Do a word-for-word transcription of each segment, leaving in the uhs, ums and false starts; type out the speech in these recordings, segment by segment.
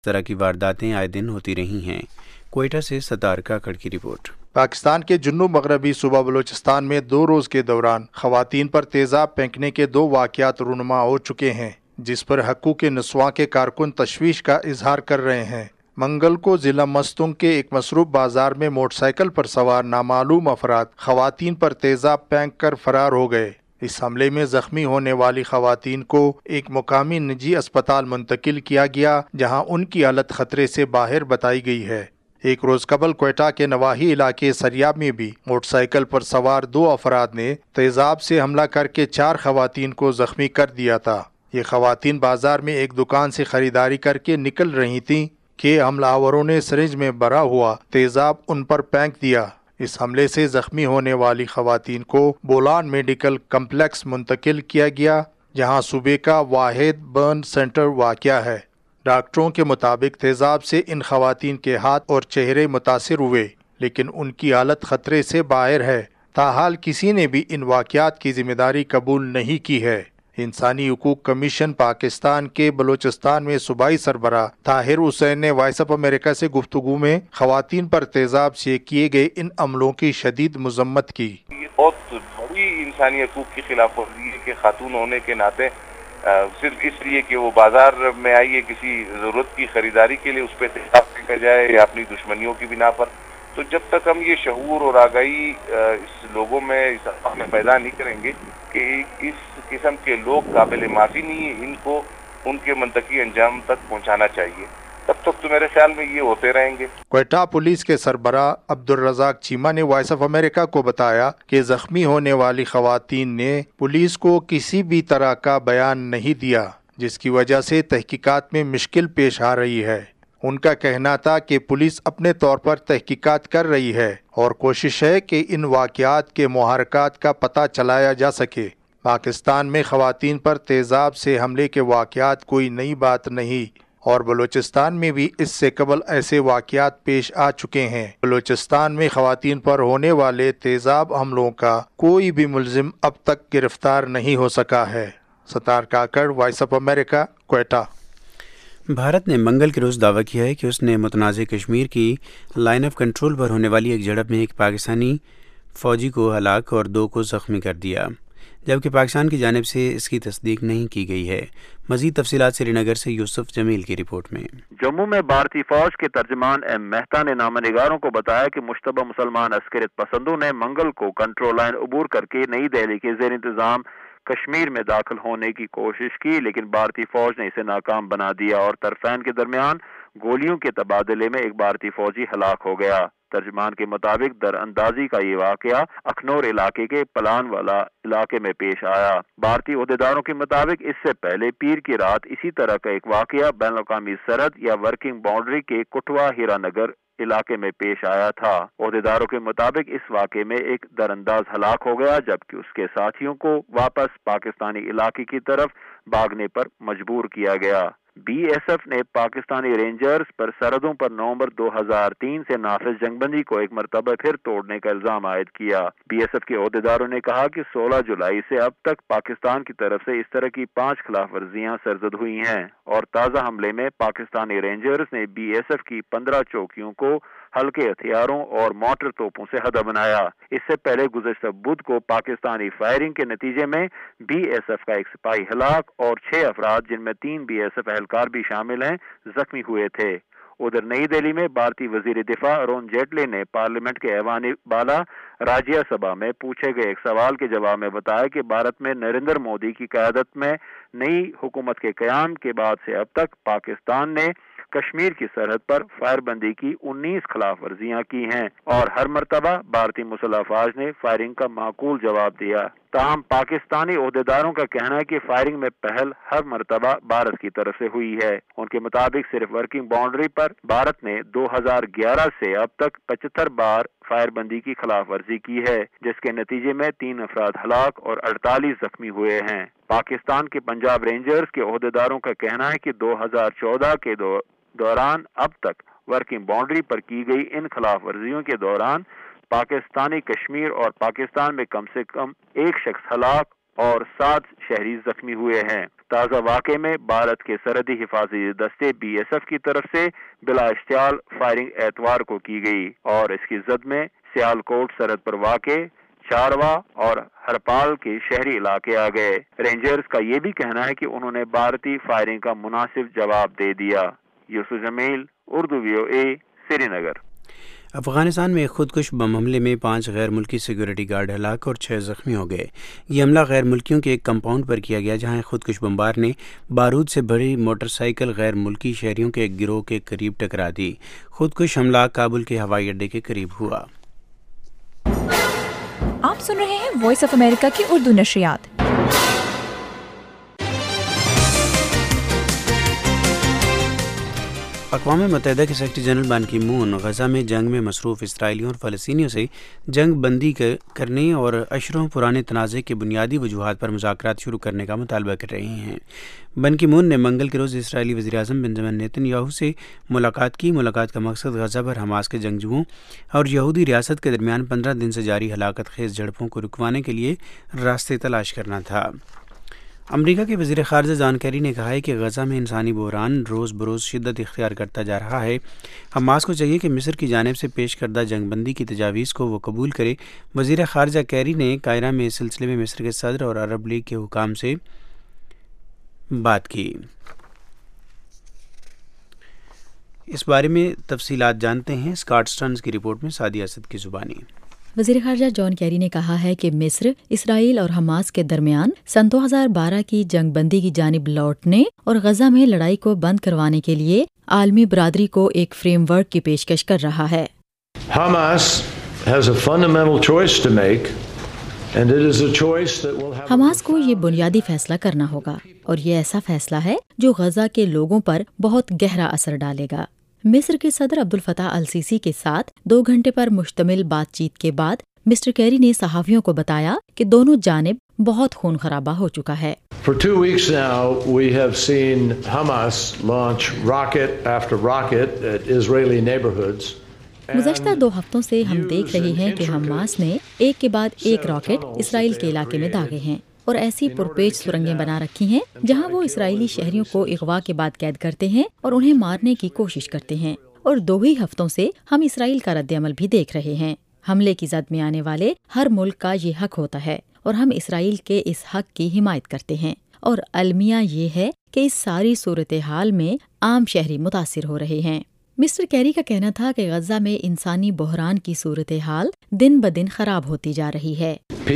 اس طرح کی وارداتیں آئے دن ہوتی رہی ہیں۔ کوئٹہ سے ستار کاکڑ کی رپورٹ۔ پاکستان کے جنوب مغربی صوبہ بلوچستان میں دو روز کے دوران خواتین پر تیزاب پھینکنے کے دو واقعات رونما ہو چکے ہیں، جس پر حقوق نسواں کے کارکن تشویش کا اظہار کر رہے ہیں۔ منگل کو ضلع مستونگ کے ایک مصروف بازار میں موٹر سائیکل پر سوار نامعلوم افراد خواتین پر تیزاب پھینک کر فرار ہو گئے۔ اس حملے میں زخمی ہونے والی خواتین کو ایک مقامی نجی اسپتال منتقل کیا گیا، جہاں ان کی حالت خطرے سے باہر بتائی گئی ہے۔ ایک روز قبل کوئٹہ کے نواحی علاقے سریاب میں بھی موٹر سائیکل پر سوار دو افراد نے تیزاب سے حملہ کر کے چار خواتین کو زخمی کر دیا تھا۔ یہ خواتین بازار میں ایک دکان سے خریداری کر کے نکل رہی تھیں کہ حملہ آوروں نے سرنج میں بھرا ہوا تیزاب ان پر پھینک دیا۔ اس حملے سے زخمی ہونے والی خواتین کو بولان میڈیکل کمپلیکس منتقل کیا گیا، جہاں صوبے کا واحد برن سینٹر واقع ہے۔ ڈاکٹروں کے مطابق تیزاب سے ان خواتین کے ہاتھ اور چہرے متاثر ہوئے، لیکن ان کی حالت خطرے سے باہر ہے۔ تاحال کسی نے بھی ان واقعات کی ذمہ داری قبول نہیں کی ہے۔ انسانی حقوق کمیشن پاکستان کے بلوچستان میں صوبائی سربراہ طاہر حسین نے وائس آف امریکہ سے گفتگو میں خواتین پر تیزاب سے کیے گئے ان عملوں کی شدید مذمت کی۔ یہ بہت بڑی انسانی حقوق کی خلاف ورزی ہے کہ خاتون ہونے کے ناطے صرف اس لیے کہ وہ بازار میں آئی ہے کسی ضرورت کی خریداری کے لیے اس پہ تیزاب پھینکا جائے یا اپنی دشمنیوں کی بنا پر۔ تو جب تک ہم یہ شعور اور آگاہی اس لوگوں میں اس عوام میں پیدا نہیں کریں گے کہ اس قسم کے لوگ قابل معافی نہیں ہیں، ان کو ان کے منطقی انجام تک پہنچانا چاہیے، تب تک تو میرے خیال میں یہ ہوتے رہیں گے۔ کوئٹہ پولیس کے سربراہ عبدالرزاق چیمہ نے وائس آف امریکہ کو بتایا کہ زخمی ہونے والی خواتین نے پولیس کو کسی بھی طرح کا بیان نہیں دیا، جس کی وجہ سے تحقیقات میں مشکل پیش آ رہی ہے۔ ان کا کہنا تھا کہ پولیس اپنے طور پر تحقیقات کر رہی ہے اور کوشش ہے کہ ان واقعات کے محرکات کا پتہ چلایا جا سکے۔ پاکستان میں خواتین پر تیزاب سے حملے کے واقعات کوئی نئی بات نہیں، اور بلوچستان میں بھی اس سے قبل ایسے واقعات پیش آ چکے ہیں۔ بلوچستان میں خواتین پر ہونے والے تیزاب حملوں کا کوئی بھی ملزم اب تک گرفتار نہیں ہو سکا ہے۔ Sattar Kakar, voice of America, Quetta. Bharat نے منگل کے روز دعویٰ کیا ہے کہ اس نے متنازع کشمیر کی لائن آف کنٹرول پر ہونے والی ایک جھڑپ میں ایک پاکستانی فوجی کو ہلاک اور دو کو زخمی کر دیا، جبکہ پاکستان کی جانب سے اس کی تصدیق نہیں کی گئی ہے۔ مزید تفصیلات سری نگر سے یوسف جمیل کی رپورٹ میں۔ جموں میں بھارتی فوج کے ترجمان ایم مہتا نے نامہ نگاروں کو بتایا کہ مشتبہ مسلمان عسکریت پسندوں نے منگل کو کنٹرول لائن عبور کر کے نئی دہلی کے زیر انتظام کشمیر میں داخل ہونے کی کوشش کی، لیکن بھارتی فوج نے اسے ناکام بنا دیا اور طرفین کے درمیان گولیوں کے تبادلے میں ایک بھارتی فوجی ہلاک ہو گیا۔ ترجمان کے مطابق در اندازی کا یہ واقعہ اکھنور علاقے کے پلان والا علاقے میں پیش آیا۔ بھارتی عہدیداروں کے مطابق اس سے پہلے پیر کی رات اسی طرح کا ایک واقعہ بین الاقوامی سرحد یا ورکنگ باؤنڈری کے کٹھوا ہیرا نگر علاقے میں پیش آیا تھا۔ عہدیداروں کے مطابق اس واقعے میں ایک در انداز ہلاک ہو گیا، جبکہ اس کے ساتھیوں کو واپس پاکستانی علاقے کی طرف بھاگنے پر مجبور کیا گیا۔ بی ایس ایف نے پاکستانی رینجرز پر سرحدوں پر نومبر دو ہزار تین سے نافذ جنگ بندی کو ایک مرتبہ پھر توڑنے کا الزام عائد کیا۔ بی ایس ایف کے عہدیداروں نے کہا کہ سولہ جولائی سے اب تک پاکستان کی طرف سے اس طرح کی پانچ خلاف ورزیاں سرزد ہوئی ہیں، اور تازہ حملے میں پاکستانی رینجرز نے بی ایس ایف کی پندرہ چوکیوں کو ہلکے ہتھیاروں اور مارٹر توپوں سے ہدف بنایا۔ اس سے پہلے گزشتہ بدھ کو پاکستانی فائرنگ کے نتیجے میں بی ایس ایف کا ایک سپاہی ہلاک اور چھ افراد جن میں تین بی ایس ایف اہلکار بھی شامل ہیں زخمی ہوئے تھے۔ ادھر نئی دہلی میں بھارتی وزیر دفاع ارون جیٹلی نے پارلیمنٹ کے ایوان بالا راجیہ سبھا میں پوچھے گئے ایک سوال کے جواب میں بتایا کہ بھارت میں نریندر مودی کی قیادت میں نئی حکومت کے قیام کے بعد سے اب تک پاکستان نے کشمیر کی سرحد پر فائر بندی کی انیس خلاف ورزیاں کی ہیں، اور ہر مرتبہ بھارتی مسلح افواج نے فائرنگ کا معقول جواب دیا۔ تاہم پاکستانی عہدیداروں کا کہنا ہے کہ فائرنگ میں پہل ہر مرتبہ بھارت کی طرف سے ہوئی ہے۔ ان کے مطابق صرف ورکنگ باؤنڈری پر بھارت نے دو ہزار گیارہ سے اب تک پچہتر بار فائر بندی کی خلاف ورزی کی ہے، جس کے نتیجے میں تین افراد ہلاک اور اڑتالیس زخمی ہوئے ہیں۔ پاکستان کے پنجاب رینجرز کے عہدیداروں کا کہنا ہے کہ دو ہزار چودہ کے دوران اب تک ورکنگ باؤنڈری پر کی گئی ان خلاف ورزیوں کے دوران پاکستانی کشمیر اور پاکستان میں کم سے کم ایک شخص ہلاک اور سات شہری زخمی ہوئے ہیں۔ تازہ واقعے میں بھارت کے سرحدی حفاظتی دستے بی ایس ایف کی طرف سے بلا اشتعال فائرنگ اتوار کو کی گئی اور اس کی زد میں سیالکوٹ سرحد پر واقع چاروا اور ہرپال کے شہری علاقے آ گئے۔ رینجرز کا یہ بھی کہنا ہے کہ انہوں نے بھارتی فائرنگ کا مناسب جواب دے دیا۔ یوسف جمیل، اردو وی او اے، سری نگر۔ افغانستان میں ایک خودکش بم حملے میں پانچ غیر ملکی سیکورٹی گارڈ ہلاک اور چھ زخمی ہو گئے۔ یہ حملہ غیر ملکیوں کے ایک کمپاؤنڈ پر کیا گیا جہاں ایک خودکش بمبار نے بارود سے بھری موٹر سائیکل غیر ملکی شہریوں کے ایک گروہ کے قریب ٹکرا دی۔ خودکش حملہ کابل کے ہوائی اڈے کے قریب ہوا۔ آپ سن رہے ہیں وائس آف امریکہ کی اردو نشریات۔ اقوام متحدہ کے سیکرٹری جنرل بان کی مون غزہ میں جنگ میں مصروف اسرائیلیوں اور فلسطینیوں سے جنگ بندی کرنے اور اشروں پرانے تنازع کے بنیادی وجوہات پر مذاکرات شروع کرنے کا مطالبہ کر رہے ہیں۔ بان کی مون نے منگل کے روز اسرائیلی وزیر اعظم بنجامن نیتن یاہو سے ملاقات کی۔ ملاقات کا مقصد غزہ پر حماس کے جنگجوؤں اور یہودی ریاست کے درمیان پندرہ دن سے جاری ہلاکت خیز جھڑپوں کو رکوانے کے لیے راستے تلاش کرنا تھا۔ امریکہ کے وزیر خارجہ جان کیری نے کہا ہے کہ غزہ میں انسانی بحران روز بروز شدت اختیار کرتا جا رہا ہے۔ حماس کو چاہیے کہ مصر کی جانب سے پیش کردہ جنگ بندی کی تجاویز کو وہ قبول کرے۔ وزیر خارجہ کیری نے قاہرہ میں اس سلسلے میں مصر کے صدر اور عرب لیگ کے حکام سے بات کی۔ اس بارے میں تفصیلات جانتے ہیں اسکاٹ سٹرنز کی رپورٹ میں سعدیہ اسد کی زبانی۔ وزیر خارجہ جان کیری نے کہا ہے کہ مصر اسرائیل اور حماس کے درمیان سن دو ہزار بارہ کی جنگ بندی کی جانب لوٹنے اور غزہ میں لڑائی کو بند کروانے کے لیے عالمی برادری کو ایک فریم ورک کی پیشکش کر رہا ہے۔ حماس کو یہ بنیادی فیصلہ کرنا ہوگا اور یہ ایسا فیصلہ ہے جو غزہ کے لوگوں پر بہت گہرا اثر ڈالے گا۔ مصر کے صدر عبدالفتاح السیسی کے ساتھ دو گھنٹے پر مشتمل بات چیت کے بعد مسٹر کیری نے صحافیوں کو بتایا کہ دونوں جانب بہت خون خرابہ ہو چکا ہے۔ For two weeks now, we have seen Hamas launch rocket after rocket at Israeli neighborhoods. گزشتہ دو ہفتوں سے ہم دیکھ رہے ہیں کہ حماس نے ایک کے بعد ایک راکٹ اسرائیل کے علاقے میں داغے ہیں اور ایسی پرپیچ سرنگیں بنا رکھی ہیں جہاں وہ اسرائیلی شہریوں کو اغوا کے بعد قید کرتے ہیں اور انہیں مارنے کی کوشش کرتے ہیں، اور دو ہی ہفتوں سے ہم اسرائیل کا رد عمل بھی دیکھ رہے ہیں۔ حملے کی زد میں آنے والے ہر ملک کا یہ حق ہوتا ہے اور ہم اسرائیل کے اس حق کی حمایت کرتے ہیں، اور المیہ یہ ہے کہ اس ساری صورتحال میں عام شہری متاثر ہو رہے ہیں۔ مسٹر کیری کا کہنا تھا کہ غزہ میں انسانی بحران کی صورتحال دن بدن خراب ہوتی جا رہی ہے۔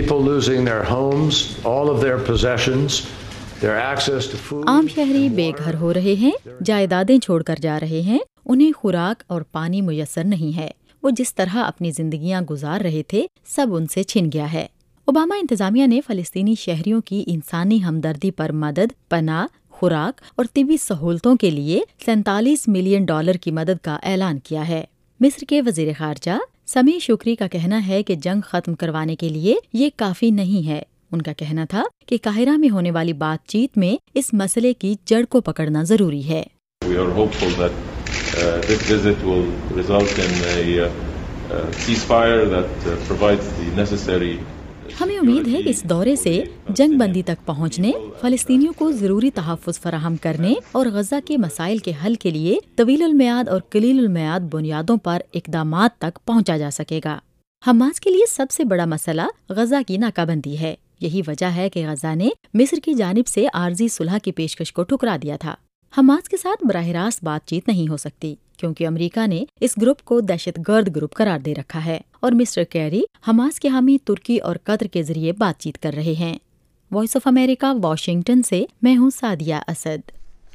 عام شہری بے گھر ہو رہے ہیں، جائیدادیں چھوڑ کر جا رہے ہیں، انہیں خوراک اور پانی میسر نہیں ہے، وہ جس طرح اپنی زندگیاں گزار رہے تھے سب ان سے چھن گیا ہے۔ اوباما انتظامیہ نے فلسطینی شہریوں کی انسانی ہمدردی پر مدد، پناہ، خوراک اور طبی سہولتوں کے لیے سینتالیس ملین ڈالر کی مدد کا اعلان کیا ہے۔ مصر کے وزیر خارجہ سمیع شکری کا کہنا ہے کہ جنگ ختم کروانے کے لیے یہ کافی نہیں ہے۔ ان کا کہنا تھا کہ قاہرہ میں ہونے والی بات چیت میں اس مسئلے کی جڑ کو پکڑنا ضروری ہے۔ We are hopeful that uh, this visit will result in a uh, ceasefire that uh, provides the necessary. ہمیں امید ہے کہ اس دورے سے جنگ بندی تک پہنچنے، فلسطینیوں کو ضروری تحفظ فراہم کرنے اور غزہ کے مسائل کے حل کے لیے طویل المیعاد اور قلیل المیعاد بنیادوں پر اقدامات تک پہنچا جا سکے گا۔ حماس کے لیے سب سے بڑا مسئلہ غزہ کی ناکہ بندی ہے۔ یہی وجہ ہے کہ غزہ نے مصر کی جانب سے عارضی صلح کی پیشکش کو ٹھکرا دیا تھا۔ حماس کے ساتھ براہ راست بات چیت نہیں ہو سکتی کیونکہ امریکہ نے اس گروپ کو دہشت گرد گروپ قرار دے رکھا ہے، اور مسٹر کیری حماس کے حامی ترکی اور قطر کے ذریعے بات چیت کر رہے ہیں۔ وائس آف امریکہ واشنگٹن سے میں ہوں سعدیہ اسد۔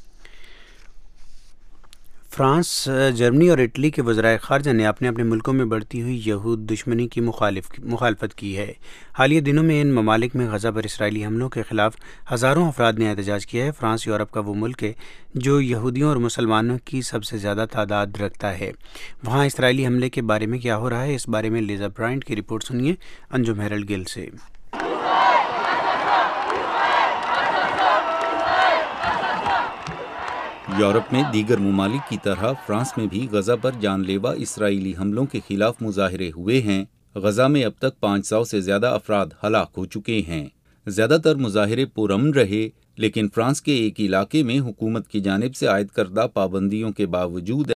فرانس، جرمنی اور اٹلی کے وزرائے خارجہ نے اپنے اپنے ملکوں میں بڑھتی ہوئی یہود دشمنی کی مخالف مخالفت کی ہے۔ حالیہ دنوں میں ان ممالک میں غزہ پر اسرائیلی حملوں کے خلاف ہزاروں افراد نے احتجاج کیا ہے۔ فرانس یورپ کا وہ ملک ہے جو یہودیوں اور مسلمانوں کی سب سے زیادہ تعداد رکھتا ہے۔ وہاں اسرائیلی حملے کے بارے میں کیا ہو رہا ہے، اس بارے میں لیزا برائنٹ کی رپورٹ سنیے انجم ہیرلڈ گل سے۔ یورپ میں دیگر ممالک کی طرح فرانس میں بھی غزہ پر جان لیوا اسرائیلی حملوں کے خلاف مظاہرے ہوئے ہیں۔ غزہ میں اب تک پانچ سو سے زیادہ افراد ہلاک ہو چکے ہیں۔ زیادہ تر مظاہرے پرامن رہے، لیکن فرانس کے ایک علاقے میں حکومت کی جانب سے عائد کردہ پابندیوں کے باوجود